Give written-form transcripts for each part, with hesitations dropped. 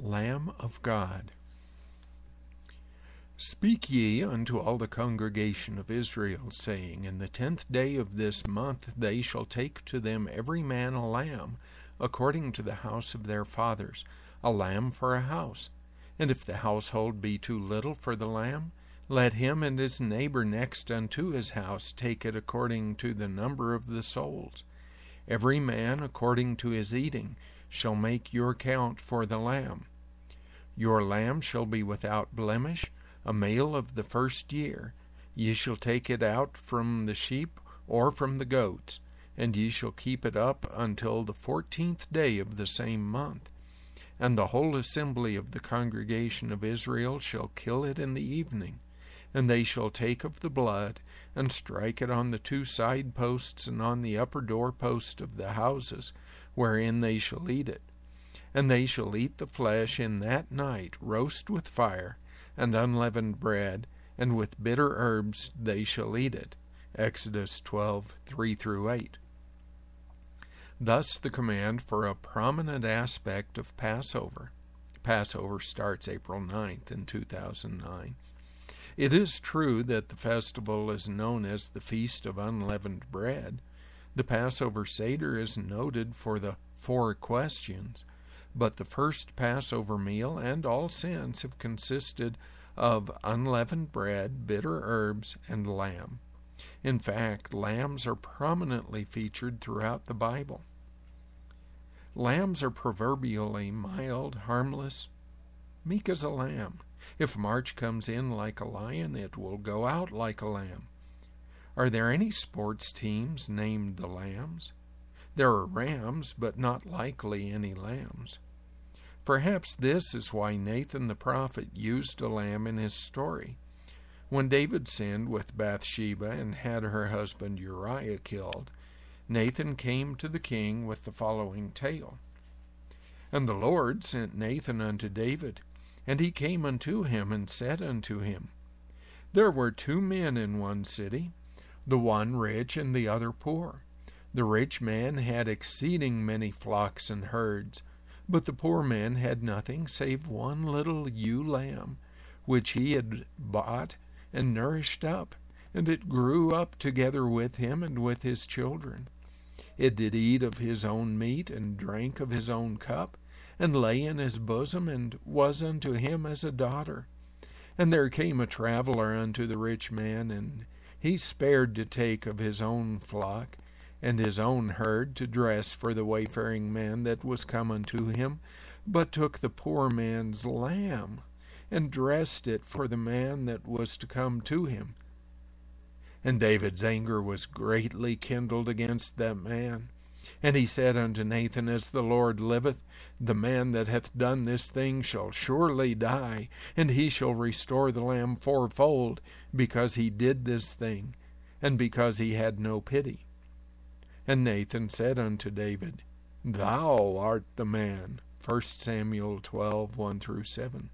Lamb of God. Speak ye unto all the congregation of Israel, saying, In the 10th day of this month they shall take to them every man a lamb, according to the house of their fathers, a lamb for a house. And if the household be too little for the lamb, let him and his neighbor next unto his house take it according to the number of the souls. Every man according to his eating shall make your count for the lamb. Your lamb shall be without blemish, a male of the first year. Ye shall take it out from the sheep or from the goats, and ye shall keep it up until the 14th day of the same month. And the whole assembly of the congregation of Israel shall kill it in the evening. And they shall take of the blood, and strike it on the 2 side posts and on the upper door post of the houses, wherein they shall eat it. And they shall eat the flesh in that night, roast with fire, and unleavened bread, and with bitter herbs they shall eat it. Exodus 12:3-8. Thus the command for a prominent aspect of Passover. Passover starts April 9th in 2009. It is true that the festival is known as the Feast of Unleavened Bread. The Passover Seder is noted for the 4 questions, but the first Passover meal and all since have consisted of unleavened bread, bitter herbs, and lamb. In fact, lambs are prominently featured throughout the Bible. Lambs are proverbially mild, harmless, meek as a lamb. If March comes in like a lion, it will go out like a lamb. Are there any sports teams named the Lambs? There are rams, but not likely any lambs. Perhaps this is why Nathan the prophet used a lamb in his story. When David sinned with Bathsheba and had her husband Uriah killed, Nathan came to the king with the following tale. And the Lord sent Nathan unto David, and he came unto him and said unto him, There were 2 men in one city, the one rich and the other poor. The rich man had exceeding many flocks and herds, but the poor man had nothing save one little ewe lamb, which he had bought and nourished up, and it grew up together with him and with his children. It did eat of his own meat, and drank of his own cup, and lay in his bosom, and was unto him as a daughter. And there came a traveler unto the rich man, and he spared to take of his own flock, and his own herd to dress for the wayfaring man that was come unto him, but took the poor man's lamb, and dressed it for the man that was to come to him. And David's anger was greatly kindled against that man. And he said unto Nathan, As the Lord liveth, the man that hath done this thing shall surely die, and he shall restore the lamb 4-fold, because he did this thing, and because he had no pity. And Nathan said unto David, Thou art the man. 1 Samuel 12:1-7.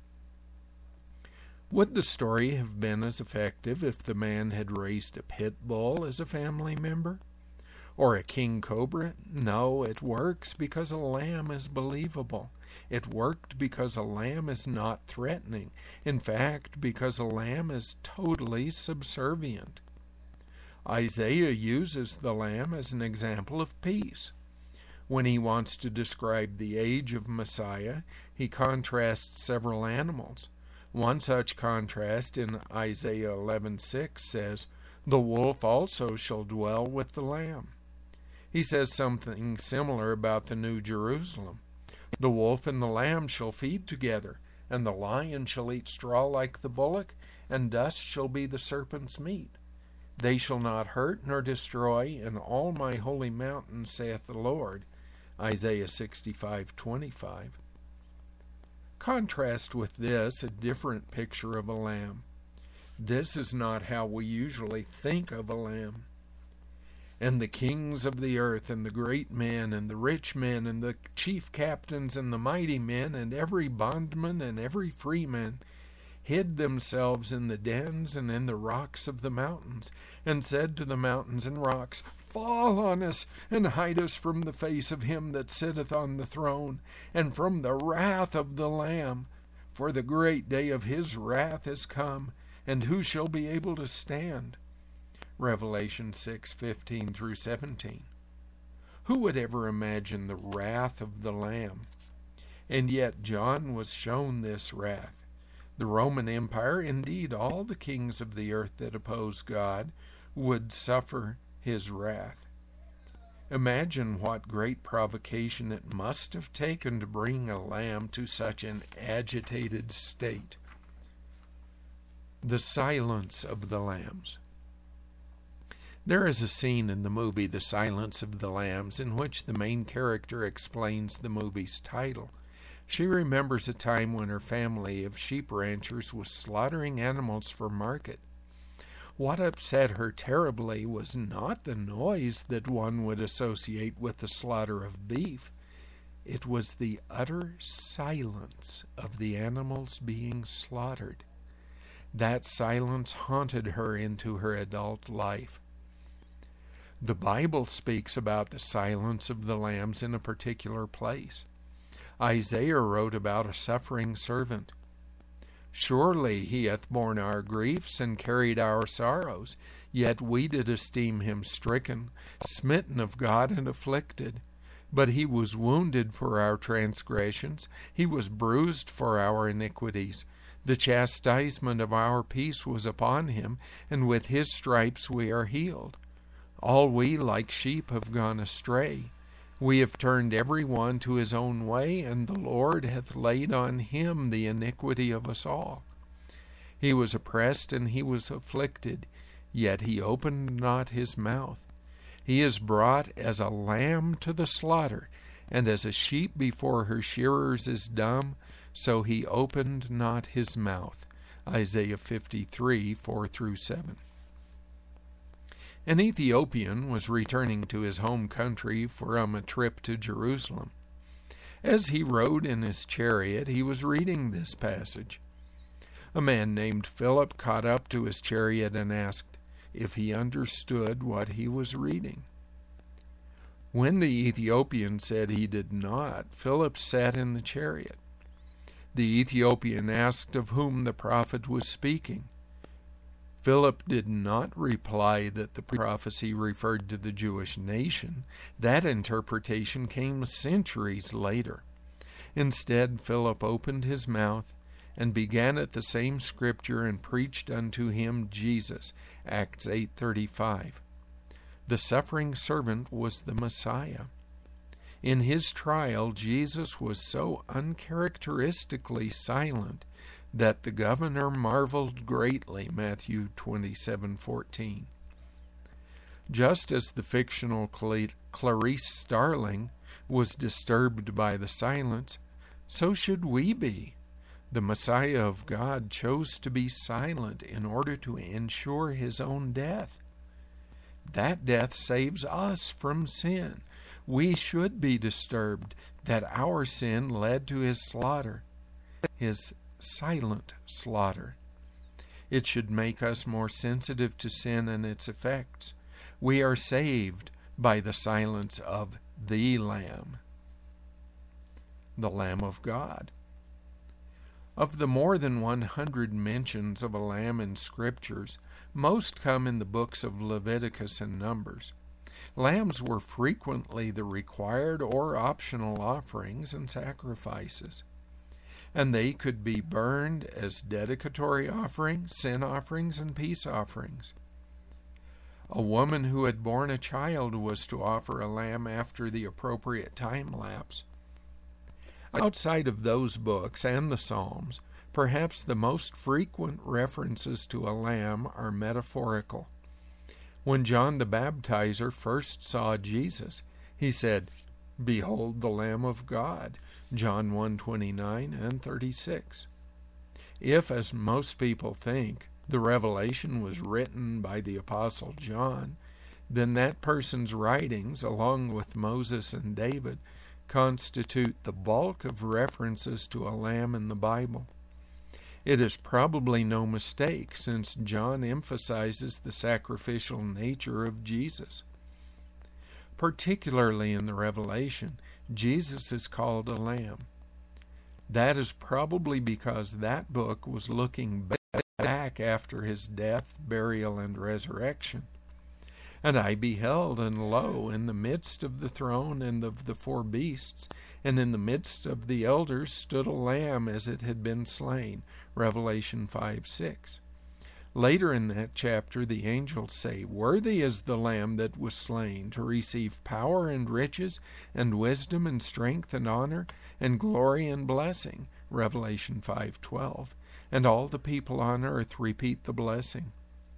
Would the story have been as effective if the man had raised a pit bull as a family member? Or a king cobra? No, it works because a lamb is believable. It worked because a lamb is not threatening. In fact, because a lamb is totally subservient. Isaiah uses the lamb as an example of peace. When he wants to describe the age of Messiah, he contrasts several animals. One such contrast in Isaiah 11:6 says, The wolf also shall dwell with the lamb. He says something similar about the New Jerusalem. The wolf and the lamb shall feed together, and the lion shall eat straw like the bullock, and dust shall be the serpent's meat. They shall not hurt nor destroy in all my holy mountain, saith the Lord. Isaiah 65:25. Contrast with this a different picture of a lamb. This is not how we usually think of a lamb. And the kings of the earth, and the great men, and the rich men, and the chief captains, and the mighty men, and every bondman, and every freeman, hid themselves in the dens and in the rocks of the mountains, and said to the mountains and rocks, fall on us, and hide us from the face of him that sitteth on the throne, and from the wrath of the Lamb. For the great day of his wrath is come, and who shall be able to stand? Revelation 6:15 through 17. Who would ever imagine the wrath of the Lamb? And yet John was shown this wrath. The Roman Empire, indeed all the kings of the earth that oppose God, would suffer his wrath. Imagine what great provocation it must have taken to bring a lamb to such an agitated state. The silence of the lambs. There is a scene in the movie The Silence of the Lambs in which the main character explains the movie's title. She remembers a time when her family of sheep ranchers was slaughtering animals for market. What upset her terribly was not the noise that one would associate with the slaughter of beef. It was the utter silence of the animals being slaughtered. That silence haunted her into her adult life. The Bible speaks about the silence of the lambs in a particular place. Isaiah wrote about a suffering servant. Surely he hath borne our griefs and carried our sorrows, yet we did esteem him stricken, smitten of God, and afflicted. But he was wounded for our transgressions, he was bruised for our iniquities. The chastisement of our peace was upon him, and with his stripes we are healed. All we like sheep have gone astray. We have turned every one to his own way, and the Lord hath laid on him the iniquity of us all. He was oppressed and he was afflicted, yet he opened not his mouth. He is brought as a lamb to the slaughter, and as a sheep before her shearers is dumb, so he opened not his mouth. Isaiah 53, 4 through 7. An Ethiopian was returning to his home country from a trip to Jerusalem. As he rode in his chariot, he was reading this passage. A man named Philip caught up to his chariot and asked if he understood what he was reading. When the Ethiopian said he did not, Philip sat in the chariot. The Ethiopian asked of whom the prophet was speaking. Philip did not reply that the prophecy referred to the Jewish nation. That interpretation came centuries later. Instead, Philip opened his mouth and began at the same scripture and preached unto him Jesus. Acts 8:35. The suffering servant was the Messiah. In his trial, Jesus was so uncharacteristically silent that the governor marveled greatly, Matthew 27:14. Just as the fictional Clarice Starling was disturbed by the silence, so should we be. The Messiah of God chose to be silent in order to ensure his own death. That death saves us from sin. We should be disturbed that our sin led to his slaughter, his silent slaughter. It should make us more sensitive to sin and its effects. We are saved by the silence of the Lamb, the Lamb of God. Of the more than 100 mentions of a lamb in scriptures, most come in the books of Leviticus and Numbers. Lambs were frequently the required or optional offerings and sacrifices, and they could be burned as dedicatory offerings, sin offerings, and peace offerings. A woman who had borne a child was to offer a lamb after the appropriate time lapse. Outside of those books and the Psalms, perhaps the most frequent references to a lamb are metaphorical. When John the Baptizer first saw Jesus, he said, "Behold the Lamb of God," John 1:29 and 36. If, as most people think, the revelation was written by the Apostle John, then that person's writings, along with Moses and David, constitute the bulk of references to a lamb in the Bible. It is probably no mistake, since John emphasizes the sacrificial nature of Jesus. Particularly in the Revelation, Jesus is called a lamb. That is probably because that book was looking back after his death, burial, and resurrection. And I beheld, and lo, in the midst of the throne and of the four beasts, and in the midst of the elders stood a lamb as it had been slain. Revelation 5:6. Later in that chapter, the angels say, "Worthy is the Lamb that was slain to receive power and riches and wisdom and strength and honor and glory and blessing." Revelation 5:12. And all the people on earth repeat the blessing.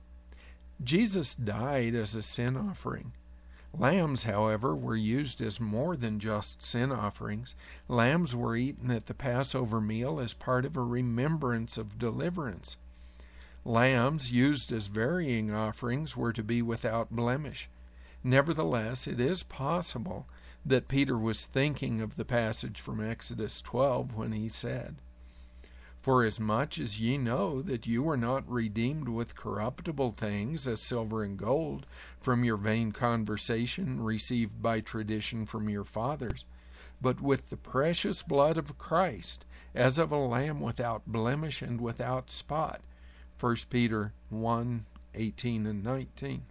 Jesus died as a sin offering. Lambs, however, were used as more than just sin offerings. Lambs were eaten at the Passover meal as part of a remembrance of deliverance. Lambs used as varying offerings were to be without blemish. Nevertheless, it is possible that Peter was thinking of the passage from Exodus 12 when he said, "Forasmuch as ye know that you were not redeemed with corruptible things, as silver and gold, from your vain conversation received by tradition from your fathers, but with the precious blood of Christ, as of a lamb without blemish and without spot." 1 Peter 1:18 and 19.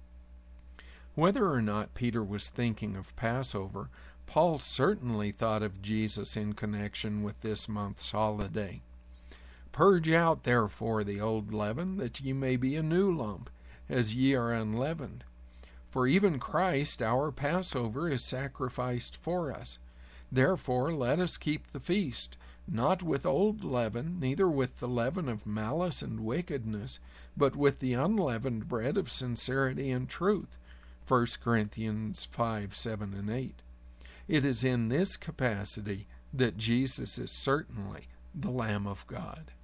Whether or not Peter was thinking of Passover, Paul certainly thought of Jesus in connection with this month's holiday. "Purge out, therefore, the old leaven, that ye may be a new lump, as ye are unleavened. For even Christ, our Passover, is sacrificed for us. Therefore let us keep the feast, not with old leaven, neither with the leaven of malice and wickedness, but with the unleavened bread of sincerity and truth." 1 Corinthians 5:7 and 8. It is in this capacity that Jesus is certainly the Lamb of God.